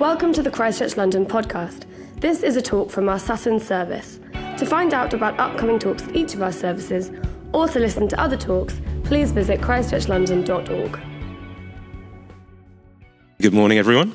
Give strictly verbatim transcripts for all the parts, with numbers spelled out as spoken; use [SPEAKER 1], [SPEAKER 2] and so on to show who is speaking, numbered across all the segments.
[SPEAKER 1] Welcome to the Christchurch London podcast. This is a talk from our Sutton service. To find out about upcoming talks at each of our services, or to listen to other talks, please visit christchurch london dot org.
[SPEAKER 2] Good morning, everyone.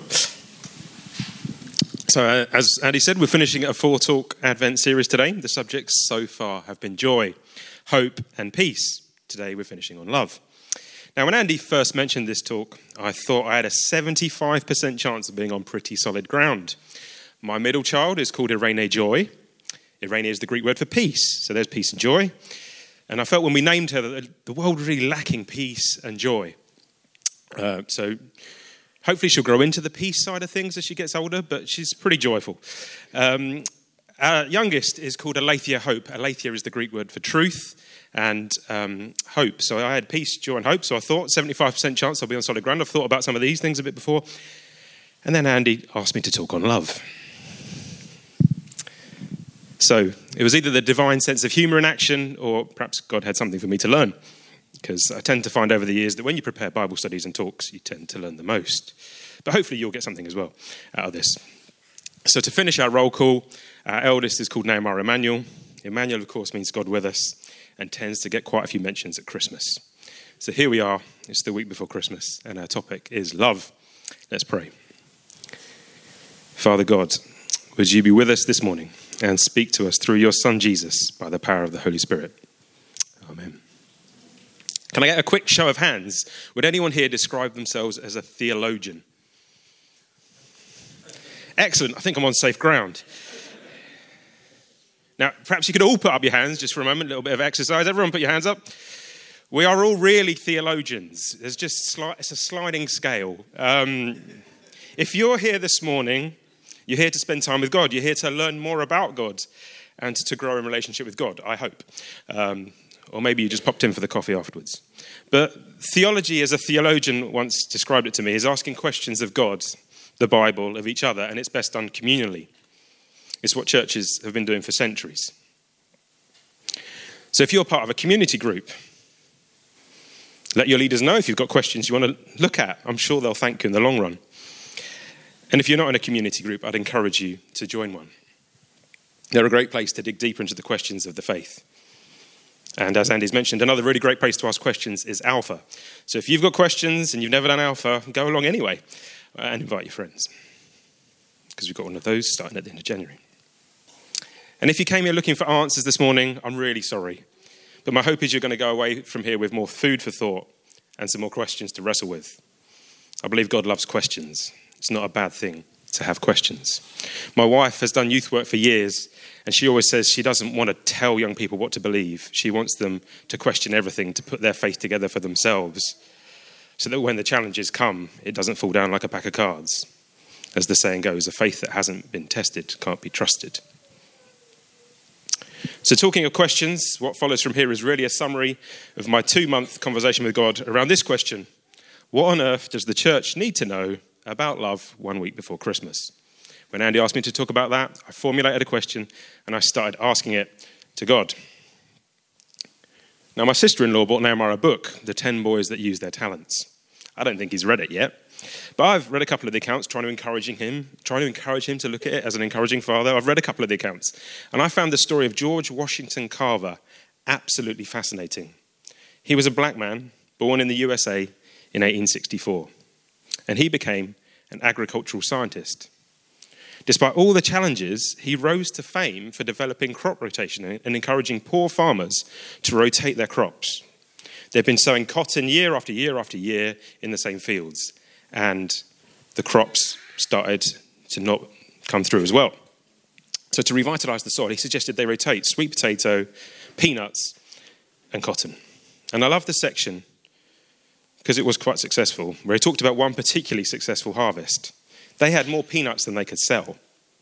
[SPEAKER 2] So, uh, as Andy said, we're finishing a four-talk Advent series today. The subjects so far have been joy, hope, and peace. Today, we're finishing on love. Now, when Andy first mentioned this talk, I thought I had a seventy-five percent chance of being on pretty solid ground. My middle child is called Irene Joy. Irene is the Greek word for peace, so there's peace and joy. And I felt when we named her that the world was really lacking peace and joy. Uh, so hopefully she'll grow into the peace side of things as she gets older, but she's pretty joyful. Um, our youngest is called Aletheia Hope. Aletheia is the Greek word for truth and um, hope. So I had peace, joy, and hope. So I thought seventy-five percent chance I'll be on solid ground. I've thought about some of these things a bit before. And then Andy asked me to talk on love. So it was either the divine sense of humour in action, or perhaps God had something for me to learn. Because I tend to find over the years that when you prepare Bible studies and talks, you tend to learn the most. But hopefully you'll get something as well out of this. So to finish our roll call, our eldest is called Nehemiah Emmanuel. Emmanuel, of course, means God with us, and tends to get quite a few mentions at Christmas. So here we are, it's the week before Christmas, and our topic is love. Let's pray. Father God, would you be with us this morning and speak to us through your Son Jesus by the power of the Holy Spirit. Amen. Can I get a quick show of hands? Would anyone here describe themselves as a theologian? Excellent, I think I'm on safe ground. Now, perhaps you could all put up your hands just for a moment, a little bit of exercise. Everyone put your hands up. We are all really theologians. There's just sli- it's a sliding scale. Um, if you're here this morning, you're here to spend time with God. You're here to learn more about God and to grow in relationship with God, I hope. Um, or maybe you just popped in for the coffee afterwards. But theology, as a theologian once described it to me, is asking questions of God, the Bible, of each other, and it's best done communally. It's what churches have been doing for centuries. So if you're part of a community group, let your leaders know if you've got questions you want to look at. I'm sure they'll thank you in the long run. And if you're not in a community group, I'd encourage you to join one. They're a great place to dig deeper into the questions of the faith. And as Andy's mentioned, another really great place to ask questions is Alpha. So if you've got questions and you've never done Alpha, go along anyway and invite your friends. Because we've got one of those starting at the end of January. And if you came here looking for answers this morning, I'm really sorry. But my hope is you're going to go away from here with more food for thought and some more questions to wrestle with. I believe God loves questions. It's not a bad thing to have questions. My wife has done youth work for years, and she always says she doesn't want to tell young people what to believe. She wants them to question everything, to put their faith together for themselves, so that when the challenges come, it doesn't fall down like a pack of cards. As the saying goes, a faith that hasn't been tested can't be trusted. So talking of questions, what follows from here is really a summary of my two-month conversation with God around this question. What on earth does the church need to know about love one week before Christmas? When Andy asked me to talk about that, I formulated a question and I started asking it to God. Now, my sister-in-law bought Nehemiah a book, The Ten Boys That Use Their Talents. I don't think he's read it yet, but I've read a couple of the accounts, trying to encourage him, trying to encourage him to look at it as an encouraging father. I've read a couple of the accounts, and I found the story of George Washington Carver absolutely fascinating. He was a black man born in the U S A in eighteen sixty-four, and he became an agricultural scientist. Despite all the challenges, he rose to fame for developing crop rotation and encouraging poor farmers to rotate their crops. They've been sowing cotton year after year after year in the same fields, and the crops started to not come through as well. So to revitalise the soil, he suggested they rotate sweet potato, peanuts, and cotton. And I love the section because it was quite successful, where he talked about one particularly successful harvest. They had more peanuts than they could sell.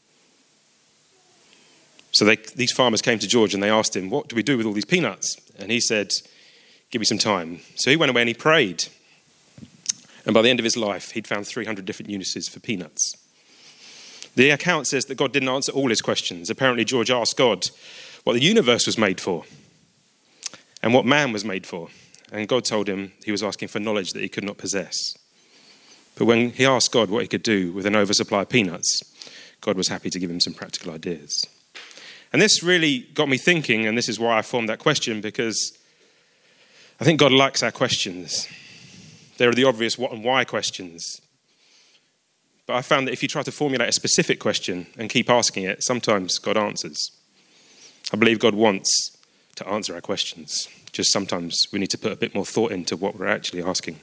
[SPEAKER 2] So they, these farmers came to George and they asked him, what do we do with all these peanuts? And he said, give me some time. So he went away and he prayed. And by the end of his life, he'd found three hundred different uses for peanuts. The account says that God didn't answer all his questions. Apparently, George asked God what the universe was made for and what man was made for. And God told him he was asking for knowledge that he could not possess. But when he asked God what he could do with an oversupply of peanuts, God was happy to give him some practical ideas. And this really got me thinking, and this is why I formed that question, because I think God likes our questions. They're the obvious what and why questions. But I found that if you try to formulate a specific question and keep asking it, sometimes God answers. I believe God wants to answer our questions. Just sometimes we need to put a bit more thought into what we're actually asking.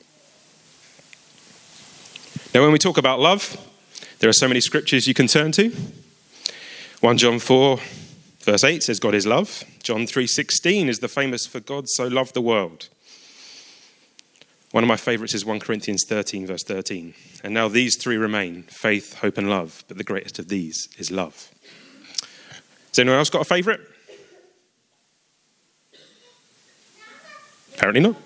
[SPEAKER 2] Now, when we talk about love, there are so many scriptures you can turn to. First John four, verse eight says God is love. John three sixteen is the famous "For God so loved the world." One of my favourites is First Corinthians thirteen, verse thirteen. And now these three remain, faith, hope and love, but the greatest of these is love. Has anyone else got a favourite? Apparently not.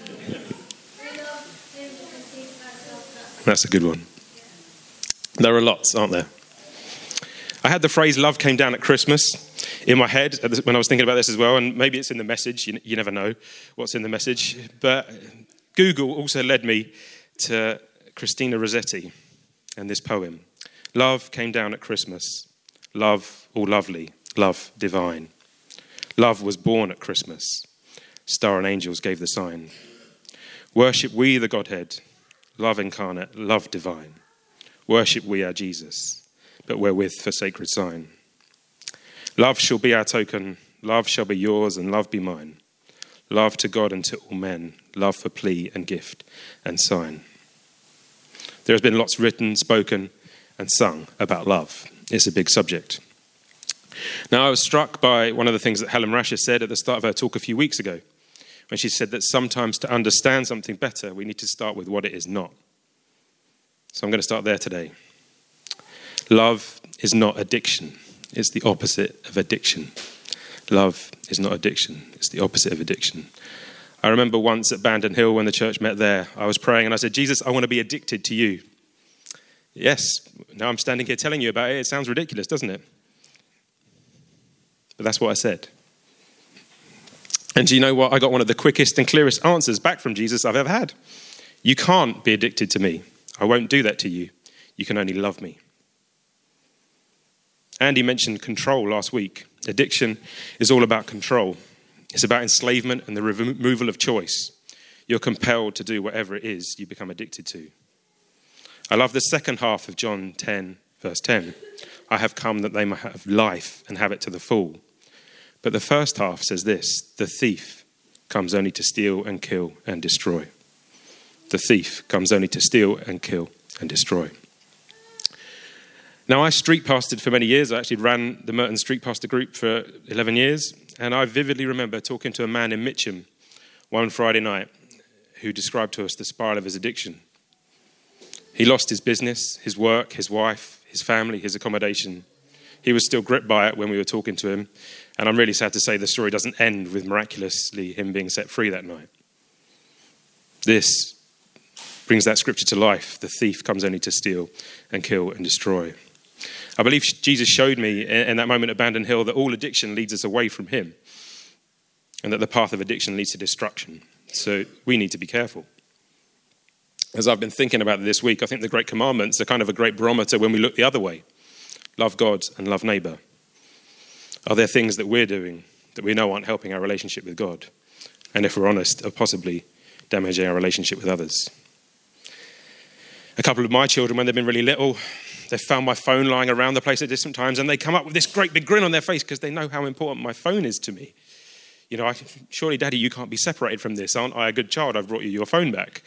[SPEAKER 2] That's a good one. There are lots, aren't there? I had the phrase "love came down at Christmas" in my head when I was thinking about this as well, and maybe it's in the message. You, you never know what's in the message. But Google also led me to Christina Rossetti and this poem. Love came down at Christmas. Love all lovely. Love divine. Love was born at Christmas. Star and angels gave the sign. Worship we the Godhead. Love incarnate. Love divine. Worship we our Jesus, but wherewith for sacred sign. Love shall be our token. Love shall be yours and love be mine. Love to God and to all men, love for plea and gift and sign. There has been lots written, spoken and sung about love. It's a big subject. Now, I was struck by one of the things that Helen Rasher said at the start of her talk a few weeks ago, when she said that sometimes to understand something better, we need to start with what it is not. So I'm going to start there today. Love is not addiction. It's the opposite of addiction. Love is not addiction. It's the opposite of addiction. I remember once at Bandon Hill when the church met there, I was praying and I said, Jesus, I want to be addicted to you. Yes, now I'm standing here telling you about it. It sounds ridiculous, doesn't it? But that's what I said. And do you know what? I got one of the quickest and clearest answers back from Jesus I've ever had. You can't be addicted to me. I won't do that to you. You can only love me. Andy mentioned control last week. Addiction is all about control. It's about enslavement and the removal of choice. You're compelled to do whatever it is you become addicted to. I love the second half of John ten, verse ten. I have come that they might have life and have it to the full. But the first half says this, the thief comes only to steal and kill and destroy. The thief comes only to steal and kill and destroy. Now, I street pastored for many years. I actually ran the Merton Street Pastor Group for eleven years. And I vividly remember talking to a man in Mitcham one Friday night who described to us the spiral of his addiction. He lost his business, his work, his wife, his family, his accommodation. He was still gripped by it when we were talking to him. And I'm really sad to say the story doesn't end with miraculously him being set free that night. This brings that scripture to life. The thief comes only to steal and kill and destroy. I believe Jesus showed me in that moment at Bandon Hill that all addiction leads us away from him and that the path of addiction leads to destruction. So we need to be careful. As I've been thinking about it this week, I think the Great Commandments are kind of a great barometer when we look the other way. Love God and love neighbour. Are there things that we're doing that we know aren't helping our relationship with God? And if we're honest, are possibly damaging our relationship with others? A couple of my children, when they've been really little, they've found my phone lying around the place at different times, and they come up with this great big grin on their face because they know how important my phone is to me. You know, I, surely, Daddy, you can't be separated from this. Aren't I a good child? I've brought you your phone back.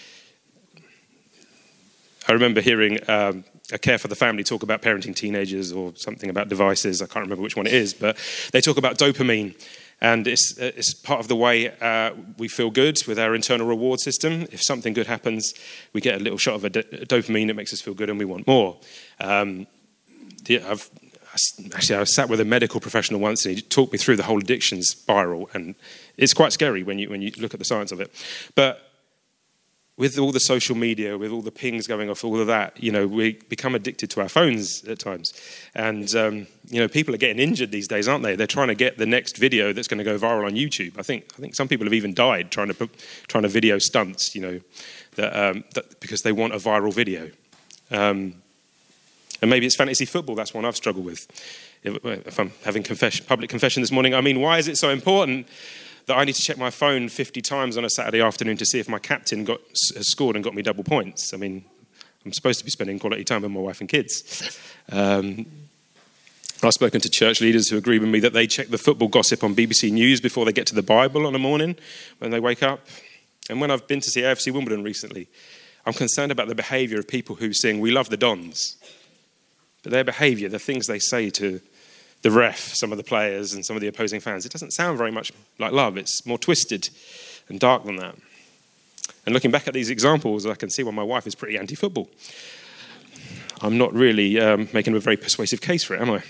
[SPEAKER 2] I remember hearing um, a Care for the Family talk about parenting teenagers or something about devices. I can't remember which one it is, but they talk about dopamine. And it's, it's part of the way uh, we feel good with our internal reward system. If something good happens, we get a little shot of a, d- a dopamine that makes us feel good and we want more. Um, the, I've, actually, I sat with a medical professional once and he talked me through the whole addiction spiral. And it's quite scary when you when you look at the science of it. But with all the social media, with all the pings going off, all of that, you know, we become addicted to our phones at times. And, um, you know, people are getting injured these days, aren't they? They're trying to get the next video that's going to go viral on YouTube. I think I think some people have even died trying to put, trying to video stunts, you know, that, um, that because they want a viral video. Um, and maybe it's fantasy football. That's one I've struggled with. If, if I'm having confession, public confession this morning, I mean, why is it so important that I need to check my phone fifty times on a Saturday afternoon to see if my captain got has scored and got me double points? I mean, I'm supposed to be spending quality time with my wife and kids. Um, I've spoken to church leaders who agree with me that they check the football gossip on B B C News before they get to the Bible on a morning when they wake up. And when I've been to see A F C Wimbledon recently, I'm concerned about the behaviour of people who sing, "We love the Dons." But their behaviour, the things they say to the ref, some of the players and some of the opposing fans, it doesn't sound very much like love. It's more twisted and dark than that. And looking back at these examples, I can see why my wife is pretty anti-football. I'm not really um, making a very persuasive case for it, am I?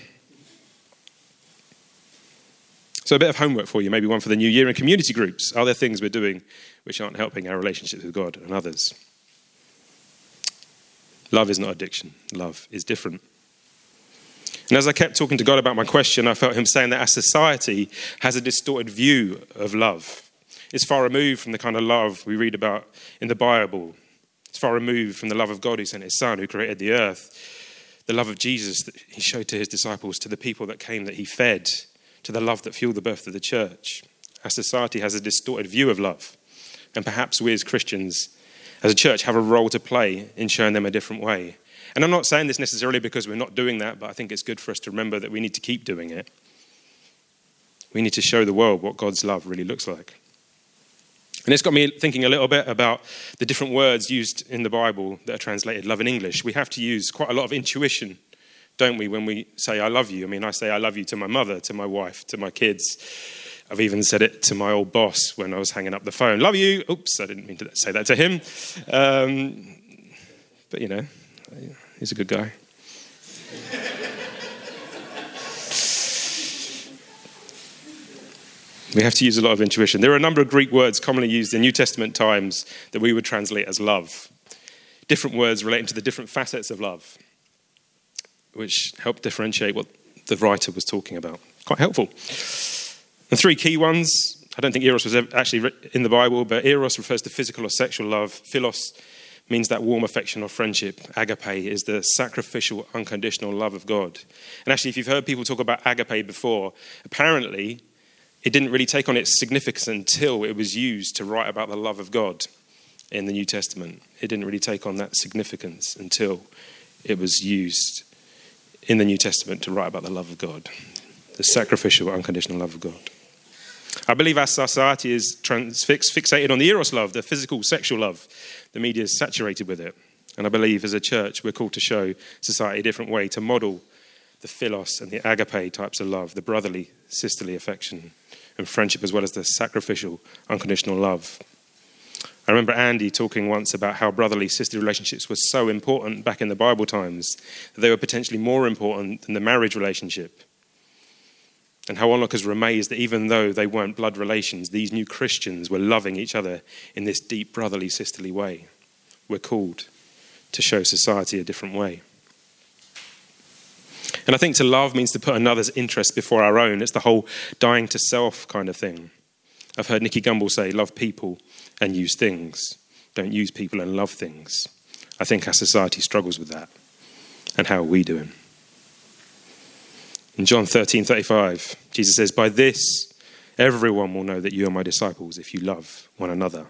[SPEAKER 2] So a bit of homework for you, maybe one for the new year in community groups. Are there things we're doing which aren't helping our relationships with God and others? Love is not addiction. Love is different. And as I kept talking to God about my question, I felt him saying that our society has a distorted view of love. It's far removed from the kind of love we read about in the Bible. It's far removed from the love of God who sent his son, who created the earth. The love of Jesus that he showed to his disciples, to the people that came that he fed, to the love that fueled the birth of the church. Our society has a distorted view of love. And perhaps we as Christians, as a church, have a role to play in showing them a different way. And I'm not saying this necessarily because we're not doing that, but I think it's good for us to remember that we need to keep doing it. We need to show the world what God's love really looks like. And it's got me thinking a little bit about the different words used in the Bible that are translated love in English. We have to use quite a lot of intuition, don't we, when we say I love you? I mean, I say I love you to my mother, to my wife, to my kids. I've even said it to my old boss when I was hanging up the phone. Love you. Oops, I didn't mean to say that to him. Um, but, you know, he's a good guy. We have to use a lot of intuition. There are a number of Greek words commonly used in New Testament times that we would translate as love. Different words relating to the different facets of love, which help differentiate what the writer was talking about. Quite helpful. And three key ones. I don't think eros was actually in the Bible, but eros refers to physical or sexual love. Philos means that warm affection or friendship. Agape is the sacrificial, unconditional love of God. And actually, if you've heard people talk about agape before, apparently it didn't really take on its significance until it was used to write about the love of God in the New Testament. It didn't really take on that significance until it was used in the New Testament to write about the love of God, the sacrificial, unconditional love of God. I believe our society is transfix, fixated on the eros love, the physical, sexual love. The media is saturated with it. And I believe as a church, we're called to show society a different way, to model the philos and the agape types of love, the brotherly, sisterly affection and friendship, as well as the sacrificial, unconditional love. I remember Andy talking once about how brotherly, sisterly relationships were so important back in the Bible times, that they were potentially more important than the marriage relationship. And how onlookers were amazed that even though they weren't blood relations, these new Christians were loving each other in this deep brotherly, sisterly way. We're called to show society a different way. And I think to love means to put another's interest before our own. It's the whole dying to self kind of thing. I've heard Nicky Gumbel say, love people and use things. Don't use people and love things. I think our society struggles with that. And how are we doing? In John thirteen thirty-five, Jesus says, by this, everyone will know that you are my disciples if you love one another.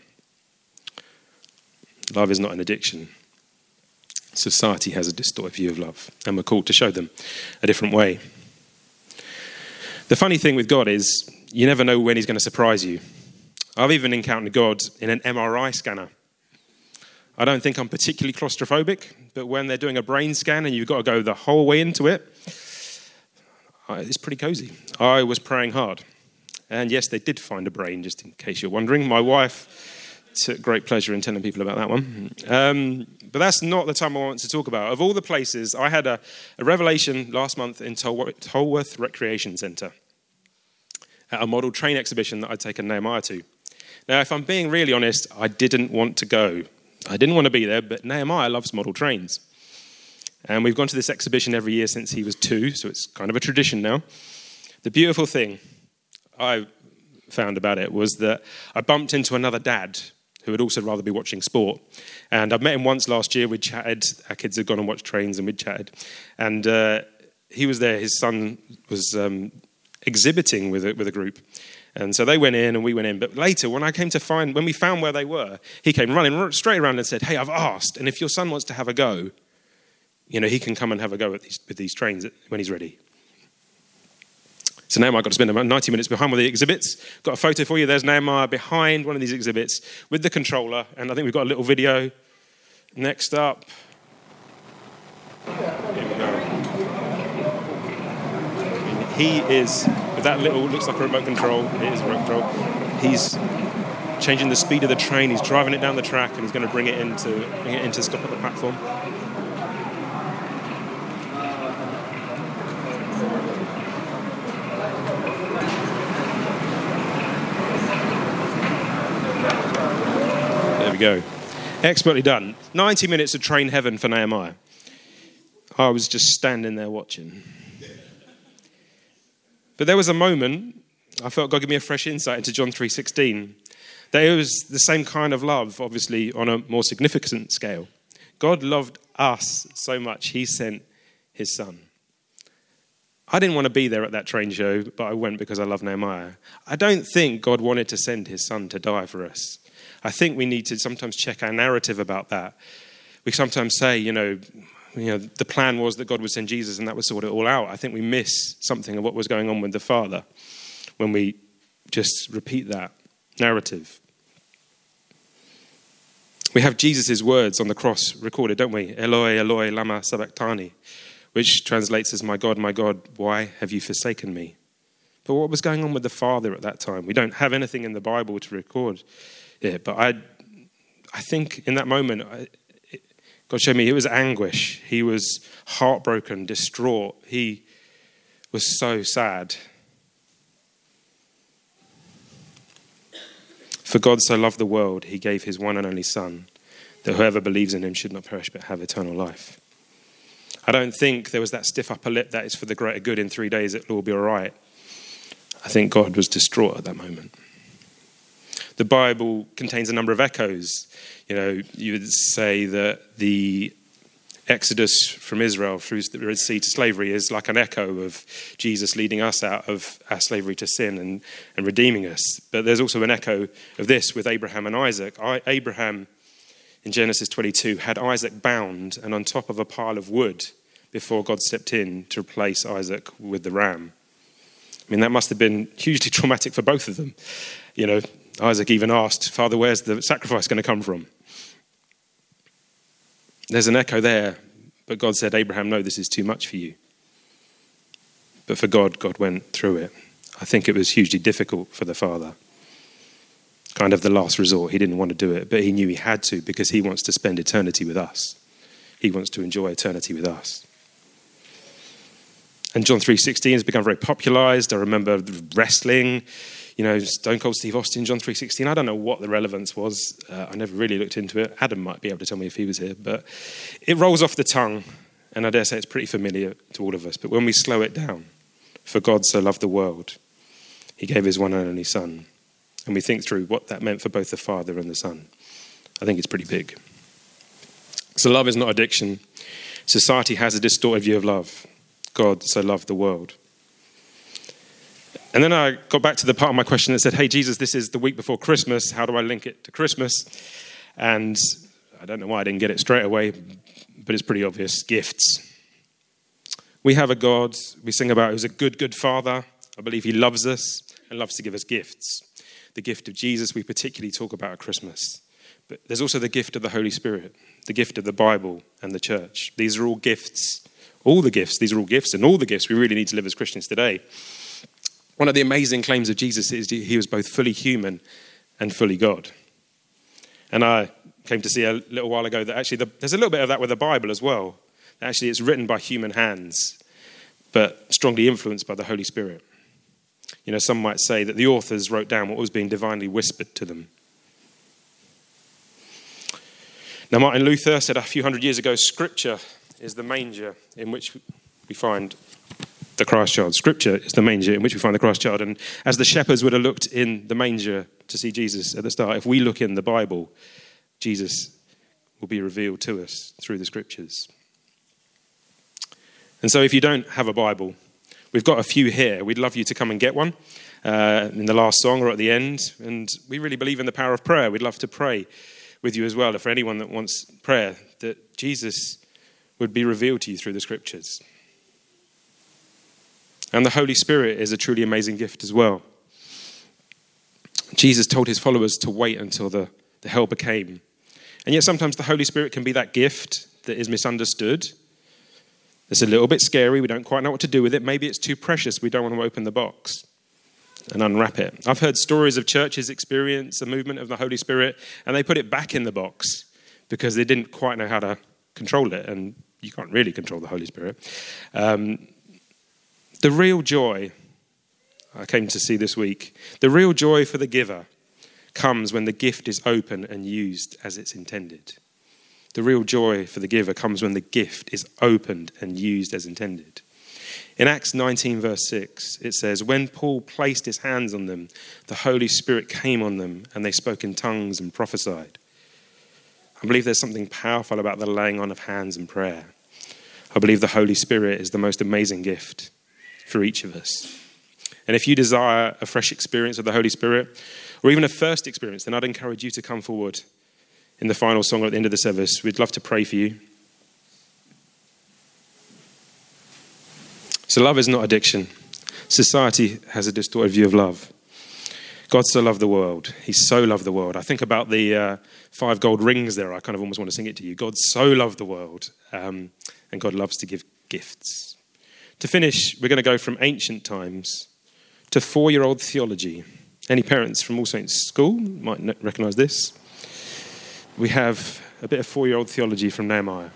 [SPEAKER 2] Love is not an addiction. Society has a distorted view of love, and we're called to show them a different way. The funny thing with God is, you never know when he's going to surprise you. I've even encountered God in an M R I scanner. I don't think I'm particularly claustrophobic, but when they're doing a brain scan and you've got to go the whole way into it, it's pretty cozy. I was praying hard. And yes, they did find a brain, just in case you're wondering. My wife took great pleasure in telling people about that one. Um, but that's not the time I want to talk about. Of all the places, I had a, a revelation last month in Tol- Tolworth Recreation Centre at a model train exhibition that I'd taken Nehemiah to. Now, if I'm being really honest, I didn't want to go I didn't want to be there, but Nehemiah loves model trains. And we've gone to this exhibition every year since he was two, so it's kind of a tradition now. The beautiful thing I found about it was that I bumped into another dad who would also rather be watching sport. And I've met him once last year. We'd chatted. Our kids had gone and watched trains and we'd chatted. And uh, he was there. His son was um, exhibiting with a, with a group. And so they went in and we went in. But later, when I came to find, when we found where they were, he came running straight around and said, hey, I've asked. And if your son wants to have a go, you know, he can come and have a go at these, with these trains when he's ready. So Nehemiah got to spend about ninety minutes behind one of the exhibits. Got a photo for you. There's Nehemiah behind one of these exhibits with the controller. And I think we've got a little video. Next up. Here we go. He is, with that little, looks like a remote control. It is a remote control. He's changing the speed of the train. He's driving it down the track and he's going to bring it into, bring it into stop at the platform. Go. Expertly done. ninety minutes of train heaven for Nehemiah. I was just standing there watching. But there was a moment, I felt God give me a fresh insight into John three sixteen. That it was the same kind of love, obviously on a more significant scale. God loved us so much, he sent his son. I didn't want to be there at that train show, but I went because I love Nehemiah. I don't think God wanted to send his son to die for us. I think we need to sometimes check our narrative about that. We sometimes say, you know, you know, the plan was that God would send Jesus and that would sort it all out. I think we miss something of what was going on with the Father when we just repeat that narrative. We have Jesus' words on the cross recorded, don't we? Eloi, Eloi, lama sabachthani, which translates as, my God, my God, why have you forsaken me? But what was going on with the Father at that time? We don't have anything in the Bible to record it, but I I think in that moment, I, it, God showed me it was anguish. He was heartbroken, distraught. He was so sad. For God so loved the world, he gave his one and only Son, that whoever believes in him should not perish but have eternal life. I don't think there was that stiff upper lip that is for the greater good, in three days it'll all be all right. I think God was distraught at that moment. The Bible contains a number of echoes. You know, you would say that the Exodus from Israel through the Red Sea to slavery is like an echo of Jesus leading us out of our slavery to sin and, and redeeming us. But there's also an echo of this with Abraham and Isaac. I, Abraham, in Genesis twenty-two, had Isaac bound and on top of a pile of wood before God stepped in to replace Isaac with the ram. I mean, that must have been hugely traumatic for both of them. You know, Isaac even asked, Father, where's the sacrifice going to come from? There's an echo there, but God said, Abraham, no, this is too much for you. But for God, God went through it. I think it was hugely difficult for the father. Kind of the last resort. He didn't want to do it, but he knew he had to because he wants to spend eternity with us. He wants to enjoy eternity with us. And John three sixteen has become very popularized. I remember wrestling, you know, Stone Cold Steve Austin, John three sixteen. I don't know what the relevance was. Uh, I never really looked into it. Adam might be able to tell me if he was here. But it rolls off the tongue, and I dare say it's pretty familiar to all of us. But when we slow it down, for God so loved the world, he gave his one and only Son. And we think through what that meant for both the Father and the Son. I think it's pretty big. So love is not addiction. Society has a distorted view of love. God so loved the world. And then I got back to the part of my question that said, hey, Jesus, this is the week before Christmas. How do I link it to Christmas? And I don't know why I didn't get it straight away, but it's pretty obvious. Gifts. We have a God we sing about who's a good, good Father. I believe he loves us and loves to give us gifts. The gift of Jesus we particularly talk about at Christmas. But there's also the gift of the Holy Spirit, the gift of the Bible and the church. These are all gifts. All the gifts, these are all gifts, and all the gifts we really need to live as Christians today. One of the amazing claims of Jesus is he was both fully human and fully God. And I came to see a little while ago that actually the, there's a little bit of that with the Bible as well. Actually, it's written by human hands, but strongly influenced by the Holy Spirit. You know, some might say that the authors wrote down what was being divinely whispered to them. Now, Martin Luther said a few hundred years ago, Scripture is the manger in which we find the Christ child. Scripture is the manger in which we find the Christ child. And as the shepherds would have looked in the manger to see Jesus at the start, if we look in the Bible, Jesus will be revealed to us through the Scriptures. And so if you don't have a Bible, we've got a few here. We'd love you to come and get one uh, in the last song or at the end. And we really believe in the power of prayer. We'd love to pray with you as well. For anyone that wants prayer, that Jesus would be revealed to you through the Scriptures. And the Holy Spirit is a truly amazing gift as well. Jesus told his followers to wait until the, the Helper came. And yet sometimes the Holy Spirit can be that gift that is misunderstood. It's a little bit scary. We don't quite know what to do with it. Maybe it's too precious. We don't want to open the box and unwrap it. I've heard stories of churches experience a movement of the Holy Spirit and they put it back in the box because they didn't quite know how to control it. And you can't really control the Holy Spirit. Um, the real joy I came to see this week, the real joy for the giver comes when the gift is open and used as it's intended. The real joy for the giver comes when the gift is opened and used as intended. In Acts nineteen verse six, it says, when Paul placed his hands on them, the Holy Spirit came on them and they spoke in tongues and prophesied. I believe there's something powerful about the laying on of hands and prayer. I believe the Holy Spirit is the most amazing gift for each of us. And if you desire a fresh experience of the Holy Spirit, or even a first experience, then I'd encourage you to come forward in the final song or at the end of the service. We'd love to pray for you. So love is not addiction. Society has a distorted view of love. God so loved the world. He so loved the world. I think about the uh, five gold rings there. I kind of almost want to sing it to you. God so loved the world. Um, and God loves to give gifts. To finish, we're going to go from ancient times to four-year-old theology. Any parents from All Saints School might recognise this. We have a bit of four-year-old theology from Nehemiah.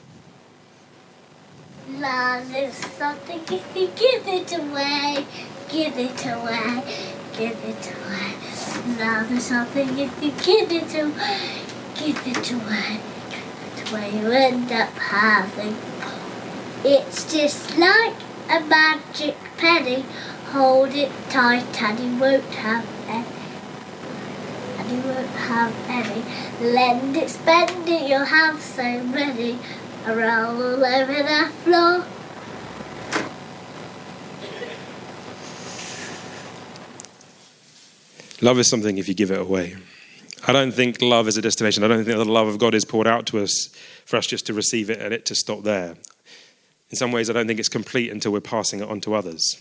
[SPEAKER 3] Love is something if you give it away, give it away, give it away. Love is something if you give it away, give it away, give it away. You end up having. It's just like a magic penny. Hold it tight and you won't have any. And you won't have any. Lend it, spend it, you'll have so many. Around all over the floor.
[SPEAKER 2] Love is something if you give it away. I don't think love is a destination. I don't think the love of God is poured out to us for us just to receive it and it to stop there. In some ways, I don't think it's complete until we're passing it on to others.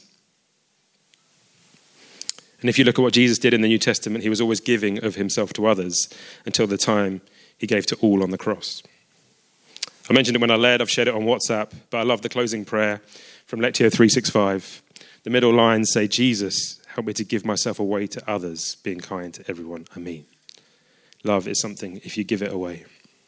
[SPEAKER 2] And if you look at what Jesus did in the New Testament, he was always giving of himself to others until the time he gave to all on the cross. I mentioned it when I led, I've shared it on WhatsApp, but I love the closing prayer from Lectio three sixty-five. The middle lines say, Jesus, help me to give myself away to others, being kind to everyone I meet. Love is something if you give it away.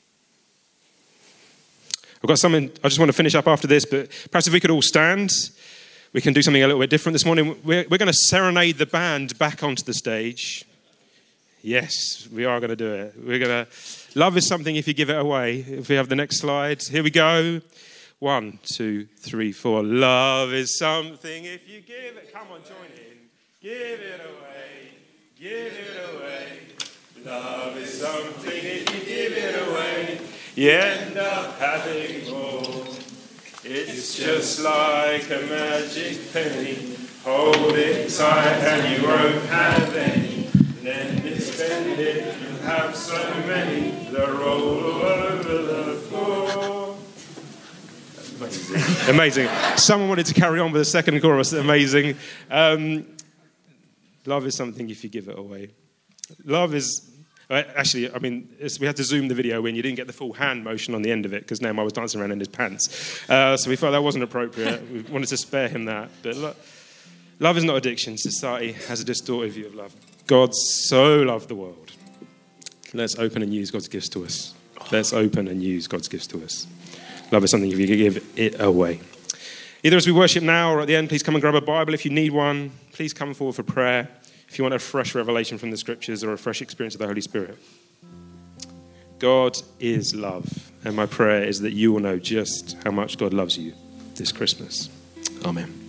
[SPEAKER 2] I've got something, I just want to finish up after this, but perhaps if we could all stand, we can do something a little bit different this morning. We're, we're going to serenade the band back onto the stage. Yes, we are going to do it. We're going to, love is something if you give it away. If we have the next slide, here we go. One, two, three, four. Love is something if you give it. Come on, join in. Give it away. Give it away. Love is something if you give it away. You end up having more. It's just like a magic penny. Hold it tight and you won't have any. Lend it, spend it, you have so many. They roll all over the floor. Amazing. Amazing. Someone wanted to carry on with the second chorus. Amazing. Um, love is something if you give it away. Love is... Actually, I mean, we had to zoom the video when you didn't get the full hand motion on the end of it because Nehemiah was dancing around in his pants. Uh, so we felt that wasn't appropriate. We wanted to spare him that. But lo- love is not addiction. Society has a distorted view of love. God so loved the world. Let's open and use God's gifts to us. Let's open and use God's gifts to us. Love is something if you give it away. Either as we worship now or at the end, please come and grab a Bible. If you need one, please come forward for prayer. If you want a fresh revelation from the Scriptures or a fresh experience of the Holy Spirit. God is love, and my prayer is that you will know just how much God loves you this Christmas. Amen.